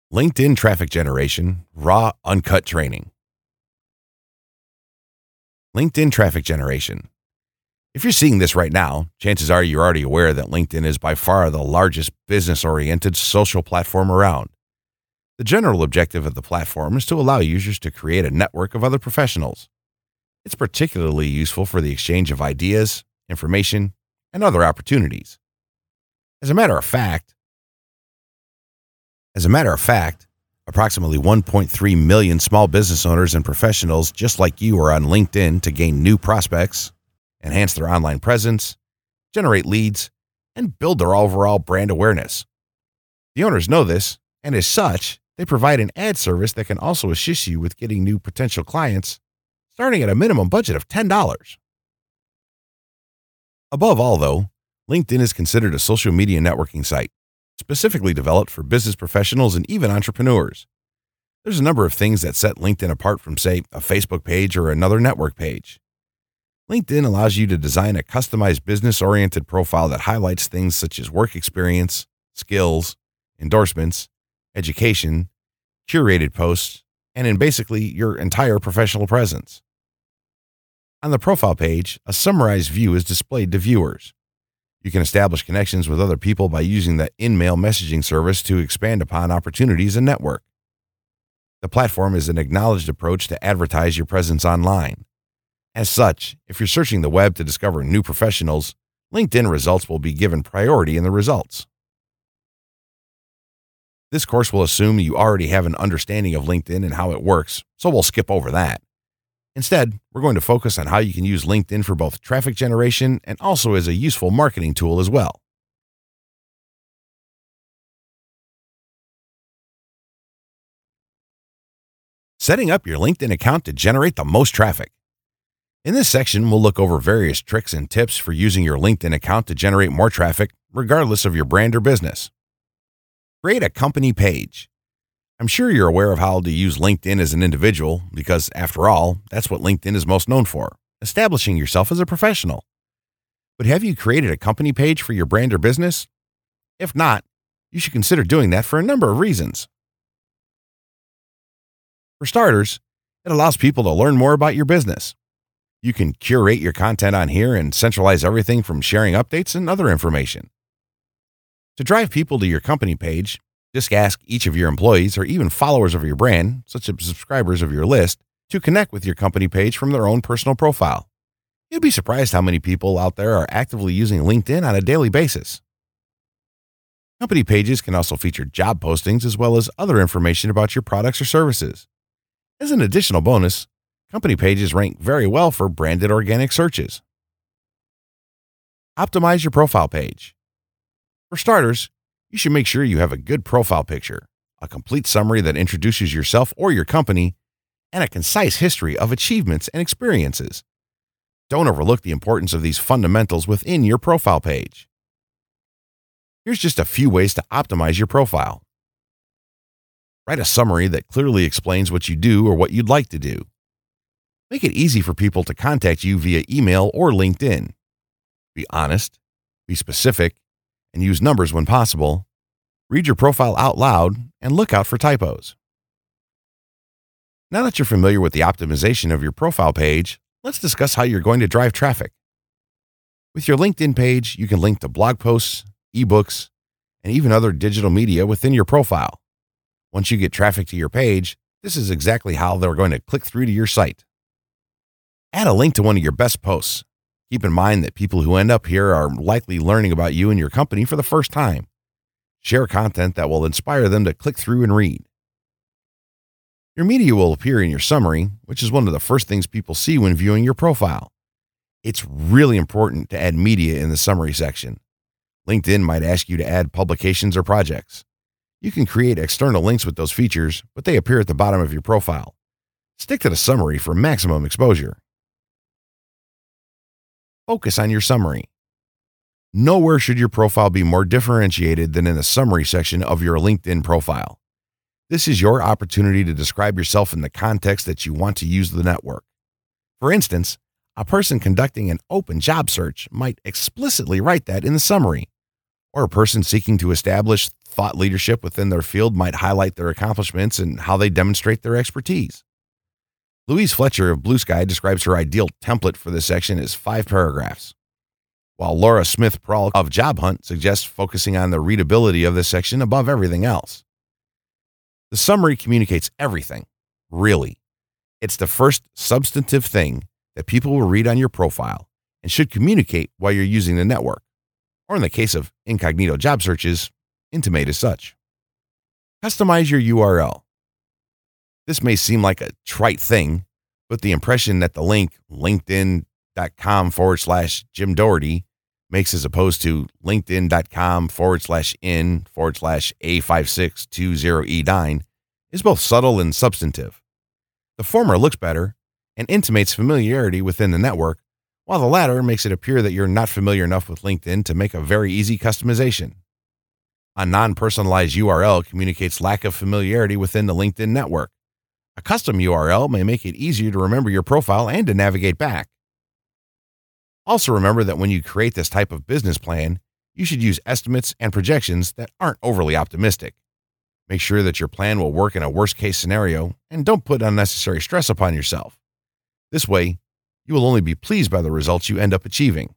LinkedIn traffic generation, raw, uncut training. LinkedIn traffic generation. If you're seeing this right now, chances are you're already aware that LinkedIn is by far the largest business oriented social platform around. The general objective of the platform is to allow users to create a network of other professionals. It's particularly useful for the exchange of ideas, information, and other opportunities. As a matter of fact, approximately 1.3 million small business owners and professionals just like you are on LinkedIn to gain new prospects, enhance their online presence, generate leads, and build their overall brand awareness. The owners know this, and as such, they provide an ad service that can also assist you with getting new potential clients, starting at a minimum budget of $10. Above all, though, LinkedIn is considered a social media networking site, specifically developed for business professionals and even entrepreneurs. There's a number of things that set LinkedIn apart from, say, a Facebook page or another network page. LinkedIn allows you to design a customized business-oriented profile that highlights things such as work experience, skills, endorsements, education, curated posts, and in basically your entire professional presence. On the profile page, a summarized view is displayed to viewers. You can establish connections with other people by using the in-mail messaging service to expand upon opportunities and network. The platform is an acknowledged approach to advertise your presence online. As such, if you're searching the web to discover new professionals, LinkedIn results will be given priority in the results. This course will assume you already have an understanding of LinkedIn and how it works, so we'll skip over that. Instead, we're going to focus on how you can use LinkedIn for both traffic generation and also as a useful marketing tool as well. Setting up your LinkedIn account to generate the most traffic. In this section, we'll look over various tricks and tips for using your LinkedIn account to generate more traffic, regardless of your brand or business. Create a company page. I'm sure you're aware of how to use LinkedIn as an individual because, after all, that's what LinkedIn is most known for, establishing yourself as a professional. But have you created a company page for your brand or business? If not, you should consider doing that for a number of reasons. For starters, it allows people to learn more about your business. You can curate your content on here and centralize everything from sharing updates and other information. To drive people to your company page, just ask each of your employees or even followers of your brand, such as subscribers of your list, to connect with your company page from their own personal profile. You'd be surprised how many people out there are actively using LinkedIn on a daily basis. Company pages can also feature job postings as well as other information about your products or services. As an additional bonus, company pages rank very well for branded organic searches. Optimize your profile page. For starters, you should make sure you have a good profile picture, a complete summary that introduces yourself or your company, and a concise history of achievements and experiences. Don't overlook the importance of these fundamentals within your profile page. Here's just a few ways to optimize your profile. Write a summary that clearly explains what you do or what you'd like to do. Make it easy for people to contact you via email or LinkedIn. Be honest, be specific, and use numbers when possible. Read your profile out loud and look out for typos. Now that you're familiar with the optimization of your profile page, let's discuss how you're going to drive traffic. With your LinkedIn page, you can link to blog posts, ebooks, and even other digital media within your profile. Once you get traffic to your page, this is exactly how they're going to click through to your site. Add a link to one of your best posts. Keep in mind that people who end up here are likely learning about you and your company for the first time. Share content that will inspire them to click through and read. Your media will appear in your summary, which is one of the first things people see when viewing your profile. It's really important to add media in the summary section. LinkedIn might ask you to add publications or projects. You can create external links with those features, but they appear at the bottom of your profile. Stick to the summary for maximum exposure. Focus on your summary. Nowhere should your profile be more differentiated than in the summary section of your LinkedIn profile. This is your opportunity to describe yourself in the context that you want to use the network. For instance, a person conducting an open job search might explicitly write that in the summary. Or a person seeking to establish thought leadership within their field might highlight their accomplishments and how they demonstrate their expertise. Louise Fletcher of Blue Sky describes her ideal template for this section as 5 paragraphs, while Laura Smith Prawl of Job Hunt suggests focusing on the readability of this section above everything else. The summary communicates everything, really. It's the first substantive thing that people will read on your profile and should communicate while you're using the network, or in the case of incognito job searches, intimate as such. Customize your URL. This may seem like a trite thing, but the impression that the link linkedin.com/Jim Doherty makes as opposed to linkedin.com/in/A5620E9 is both subtle and substantive. The former looks better and intimates familiarity within the network, while the latter makes it appear that you're not familiar enough with LinkedIn to make a very easy customization. A non-personalized URL communicates lack of familiarity within the LinkedIn network. A custom URL may make it easier to remember your profile and to navigate back. Also remember that when you create this type of business plan, you should use estimates and projections that aren't overly optimistic. Make sure that your plan will work in a worst-case scenario and don't put unnecessary stress upon yourself. This way, you will only be pleased by the results you end up achieving.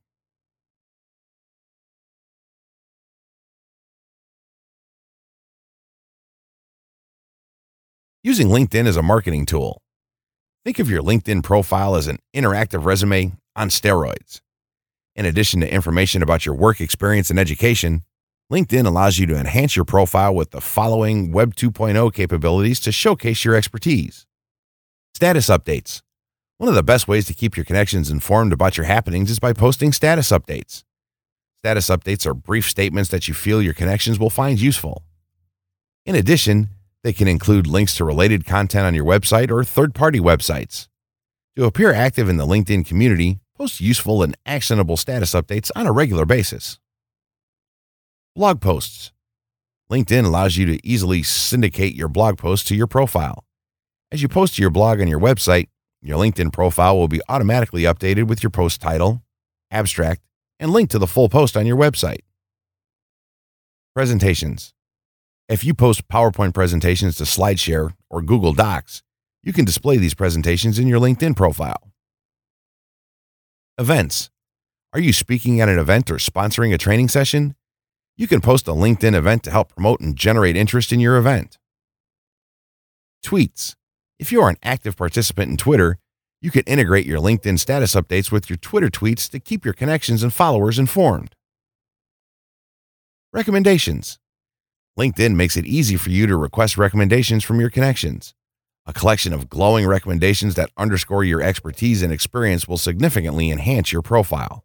Using LinkedIn as a marketing tool. Think of your LinkedIn profile as an interactive resume on steroids. In addition to information about your work experience and education, LinkedIn allows you to enhance your profile with the following Web 2.0 capabilities to showcase your expertise. Status updates. One of the best ways to keep your connections informed about your happenings is by posting status updates. Status updates are brief statements that you feel your connections will find useful. In addition, they can include links to related content on your website or third-party websites. To appear active in the LinkedIn community, post useful and actionable status updates on a regular basis. Blog posts. LinkedIn allows you to easily syndicate your blog posts to your profile. As you post to your blog on your website, your LinkedIn profile will be automatically updated with your post title, abstract, and link to the full post on your website. Presentations. If you post PowerPoint presentations to SlideShare or Google Docs, you can display these presentations in your LinkedIn profile. Events. Are you speaking at an event or sponsoring a training session? You can post a LinkedIn event to help promote and generate interest in your event. Tweets. If you are an active participant in Twitter, you can integrate your LinkedIn status updates with your Twitter tweets to keep your connections and followers informed. Recommendations. LinkedIn makes it easy for you to request recommendations from your connections. A collection of glowing recommendations that underscore your expertise and experience will significantly enhance your profile.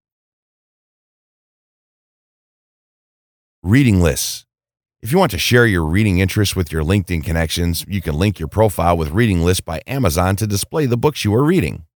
Reading lists. If you want to share your reading interests with your LinkedIn connections, you can link your profile with Reading Lists by Amazon to display the books you are reading.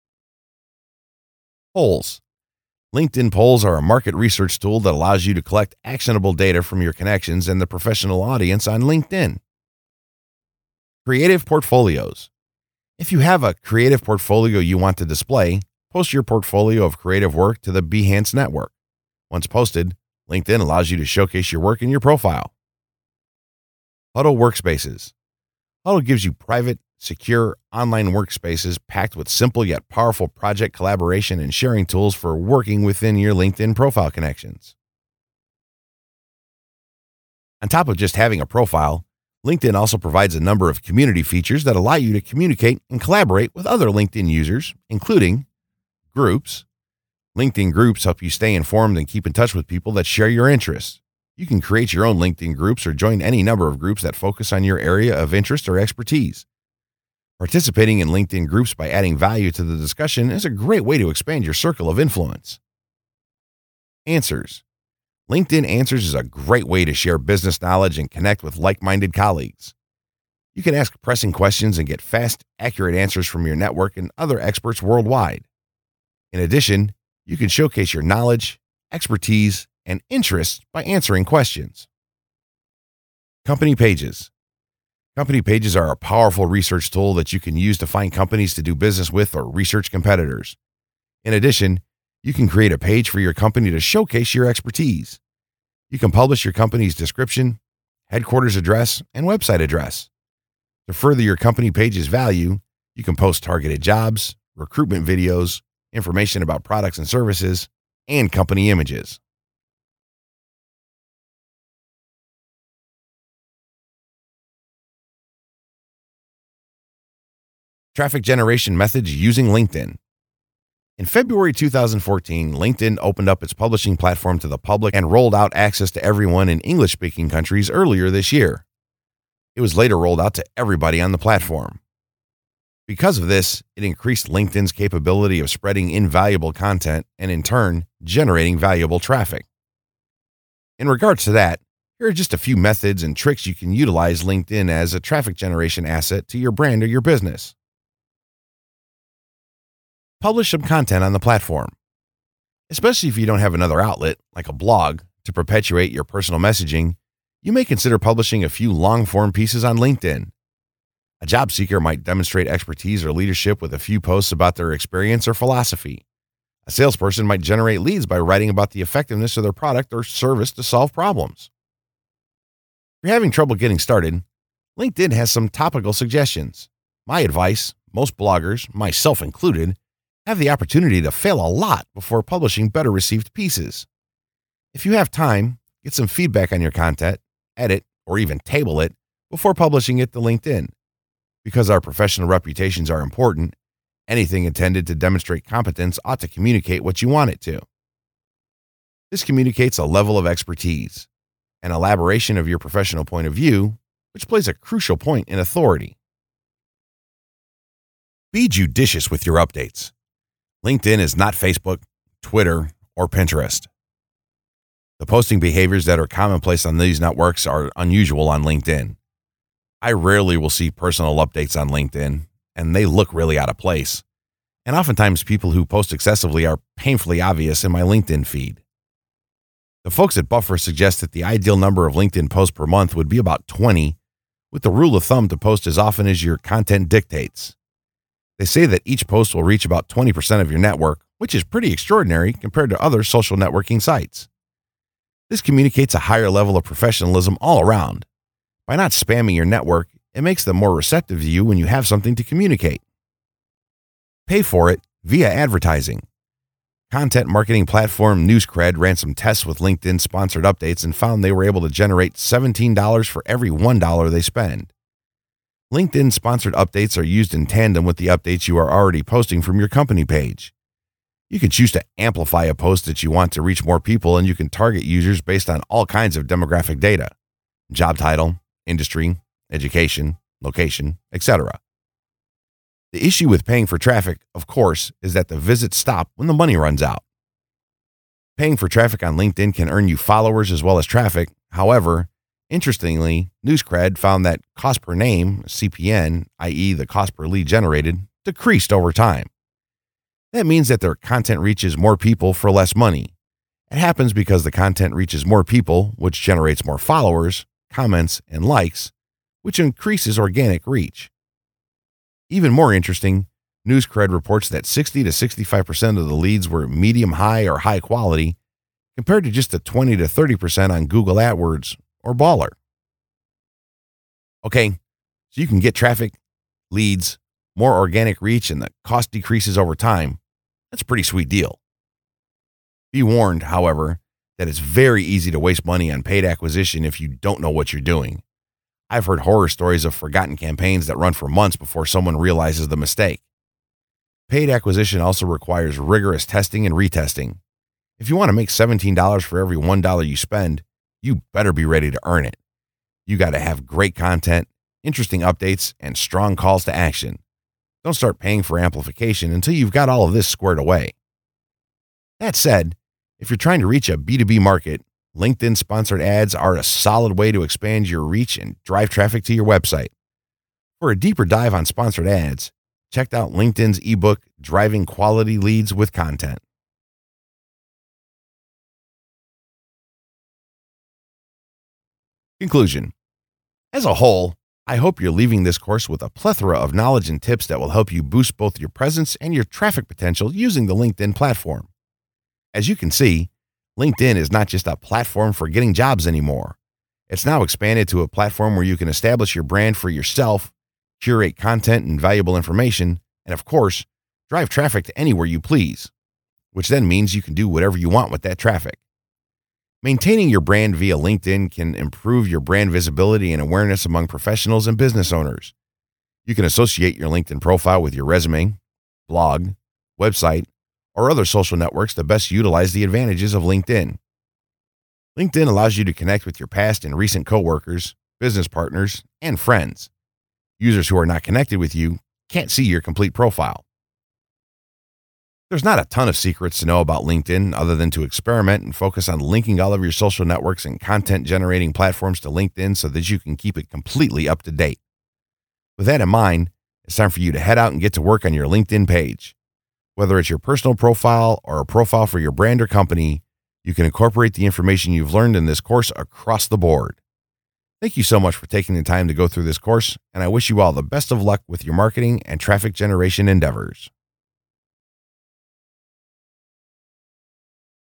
Polls. LinkedIn polls are a market research tool that allows you to collect actionable data from your connections and the professional audience on LinkedIn. Creative portfolios. If you have a creative portfolio you want to display, post your portfolio of creative work to the Behance network. Once posted, LinkedIn allows you to showcase your work in your profile. Huddle workspaces. Huddle gives you private, secure online workspaces packed with simple yet powerful project collaboration and sharing tools for working within your LinkedIn profile connections. On top of just having a profile, LinkedIn also provides a number of community features that allow you to communicate and collaborate with other LinkedIn users, including groups. LinkedIn groups help you stay informed and keep in touch with people that share your interests. You can create your own LinkedIn groups or join any number of groups that focus on your area of interest or expertise. Participating in LinkedIn groups by adding value to the discussion is a great way to expand your circle of influence. Answers. LinkedIn Answers is a great way to share business knowledge and connect with like-minded colleagues. You can ask pressing questions and get fast, accurate answers from your network and other experts worldwide. In addition, you can showcase your knowledge, expertise, and interests by answering questions. Company pages. Company pages are a powerful research tool that you can use to find companies to do business with or research competitors. In addition, you can create a page for your company to showcase your expertise. You can publish your company's description, headquarters address, and website address. To further your company page's value, you can post targeted jobs, recruitment videos, information about products and services, and company images. Traffic generation methods using LinkedIn. In February 2014, LinkedIn opened up its publishing platform to the public and rolled out access to everyone in English-speaking countries earlier this year. It was later rolled out to everybody on the platform. Because of this, it increased LinkedIn's capability of spreading invaluable content and, in turn, generating valuable traffic. In regards to that, here are just a few methods and tricks you can utilize LinkedIn as a traffic generation asset to your brand or your business. Publish some content on the platform. Especially if you don't have another outlet, like a blog, to perpetuate your personal messaging, you may consider publishing a few long-form pieces on LinkedIn. A job seeker might demonstrate expertise or leadership with a few posts about their experience or philosophy. A salesperson might generate leads by writing about the effectiveness of their product or service to solve problems. If you're having trouble getting started, LinkedIn has some topical suggestions. My advice: most bloggers, myself included, have the opportunity to fail a lot before publishing better received pieces. If you have time, get some feedback on your content, edit, or even table it before publishing it to LinkedIn. Because our professional reputations are important, anything intended to demonstrate competence ought to communicate what you want it to. This communicates a level of expertise, an elaboration of your professional point of view, which plays a crucial point in authority. Be judicious with your updates. LinkedIn is not Facebook, Twitter, or Pinterest. The posting behaviors that are commonplace on these networks are unusual on LinkedIn. I rarely will see personal updates on LinkedIn, and they look really out of place. And oftentimes people who post excessively are painfully obvious in my LinkedIn feed. The folks at Buffer suggest that the ideal number of LinkedIn posts per month would be about 20, with the rule of thumb to post as often as your content dictates. They say that each post will reach about 20% of your network, which is pretty extraordinary compared to other social networking sites. This communicates a higher level of professionalism all around. By not spamming your network, it makes them more receptive to you when you have something to communicate. Pay for it via advertising. Content marketing platform NewsCred ran some tests with LinkedIn sponsored updates and found they were able to generate $17 for every $1 they spend. LinkedIn sponsored updates are used in tandem with the updates you are already posting from your company page. You can choose to amplify a post that you want to reach more people, and you can target users based on all kinds of demographic data: job title, industry, education, location, etc. The issue with paying for traffic, of course, is that the visits stop when the money runs out. Paying for traffic on LinkedIn can earn you followers as well as traffic. However, interestingly, NewsCred found that cost per name, CPN, i.e. the cost per lead generated, decreased over time. That means that their content reaches more people for less money. It happens because the content reaches more people, which generates more followers, comments, and likes, which increases organic reach. Even more interesting, NewsCred reports that 60 to 65% of the leads were medium high or high quality, compared to just the 20 to 30% on Google AdWords or Baller. Okay, so you can get traffic, leads, more organic reach, and the cost decreases over time. That's a pretty sweet deal. Be warned, however, that it's very easy to waste money on paid acquisition if you don't know what you're doing. I've heard horror stories of forgotten campaigns that run for months before someone realizes the mistake. Paid acquisition also requires rigorous testing and retesting. If you want to make $17 for every $1 you spend, you better be ready to earn it. You got to have great content, interesting updates, and strong calls to action. Don't start paying for amplification until you've got all of this squared away. That said, if you're trying to reach a B2B market, LinkedIn sponsored ads are a solid way to expand your reach and drive traffic to your website. For a deeper dive on sponsored ads, check out LinkedIn's ebook, Driving Quality Leads with Content. Conclusion. As a whole, I hope you're leaving this course with a plethora of knowledge and tips that will help you boost both your presence and your traffic potential using the LinkedIn platform. As you can see, LinkedIn is not just a platform for getting jobs anymore. It's now expanded to a platform where you can establish your brand for yourself, curate content and valuable information, and of course, drive traffic to anywhere you please, which then means you can do whatever you want with that traffic. Maintaining your brand via LinkedIn can improve your brand visibility and awareness among professionals and business owners. You can associate your LinkedIn profile with your resume, blog, website, or other social networks to best utilize the advantages of LinkedIn. LinkedIn allows you to connect with your past and recent coworkers, business partners, and friends. Users who are not connected with you can't see your complete profile. There's not a ton of secrets to know about LinkedIn other than to experiment and focus on linking all of your social networks and content generating platforms to LinkedIn so that you can keep it completely up to date. With that in mind, it's time for you to head out and get to work on your LinkedIn page. Whether it's your personal profile or a profile for your brand or company, you can incorporate the information you've learned in this course across the board. Thank you so much for taking the time to go through this course, and I wish you all the best of luck with your marketing and traffic generation endeavors.